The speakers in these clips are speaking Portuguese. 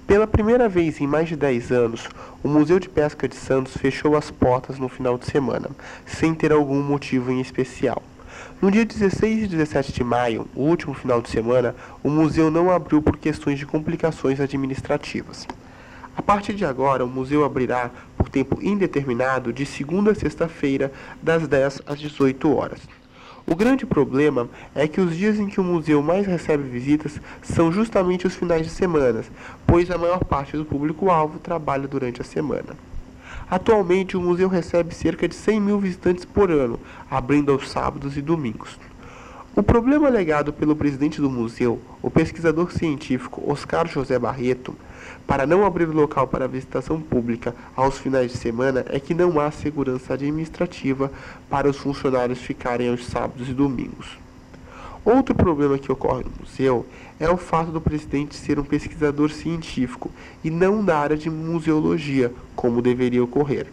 Pela primeira vez em mais de 10 anos, o Museu de Pesca de Santos fechou as portas no final de semana, sem ter algum motivo em especial. No dia 16 e 17 de maio, o último final de semana, o museu não abriu por questões de complicações administrativas. A partir de agora, o museu abrirá por tempo indeterminado de segunda a sexta-feira, das 10 às 18 horas. O grande problema é que os dias em que o museu mais recebe visitas são justamente os finais de semana, pois a maior parte do público-alvo trabalha durante a semana. Atualmente, o museu recebe cerca de 100 mil visitantes por ano, abrindo aos sábados e domingos. O problema alegado pelo presidente do museu, o pesquisador científico Oscar José Barreto, para não abrir o local para visitação pública aos finais de semana é que não há segurança administrativa para os funcionários ficarem aos sábados e domingos. Outro problema que ocorre no museu é o fato do presidente ser um pesquisador científico e não da área de museologia, como deveria ocorrer.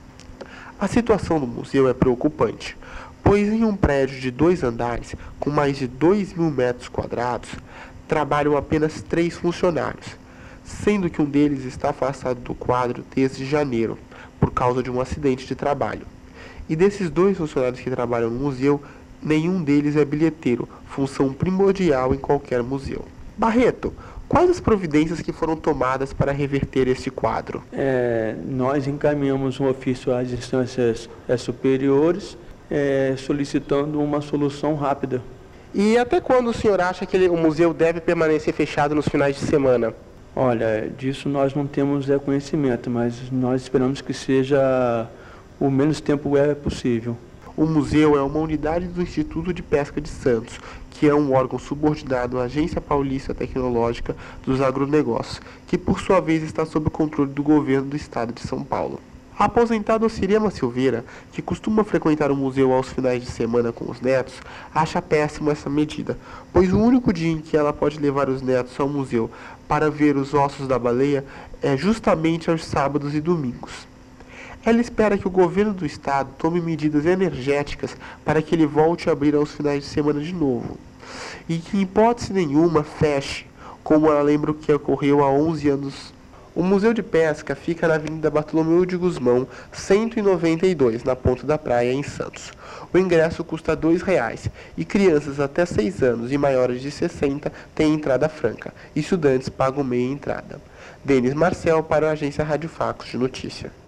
A situação do museu é preocupante, pois em um prédio de 2 andares, com mais de 2.000 metros quadrados, trabalham apenas 3 funcionários, sendo que um deles está afastado do quadro desde janeiro, por causa de um acidente de trabalho. E desses 2 funcionários que trabalham no museu, nenhum deles é bilheteiro, função primordial em qualquer museu. Barreto, quais as providências que foram tomadas para reverter este quadro? Nós encaminhamos um ofício às instâncias superiores, solicitando uma solução rápida. E até quando o senhor acha que o museu deve permanecer fechado nos finais de semana? Olha, disso nós não temos conhecimento, mas nós esperamos que seja o menos tempo possível. O museu é uma unidade do Instituto de Pesca de Santos, que é um órgão subordinado à Agência Paulista Tecnológica dos Agronegócios, que por sua vez está sob o controle do governo do estado de São Paulo. A aposentada Ocirema Silveira, que costuma frequentar o museu aos finais de semana com os netos, acha péssima essa medida, pois o único dia em que ela pode levar os netos ao museu para ver os ossos da baleia é justamente aos sábados e domingos. Ela espera que o governo do estado tome medidas energéticas para que ele volte a abrir aos finais de semana de novo, e que em hipótese nenhuma feche, como ela lembra o que ocorreu há 11 anos. O Museu de Pesca fica na Avenida Bartolomeu de Gusmão, 192, na Ponta da Praia, em Santos. O ingresso custa R$ 2,00 e crianças até 6 anos e maiores de 60 têm entrada franca. Estudantes pagam meia entrada. Denis Marcel para a agência Rádio Facos de Notícia.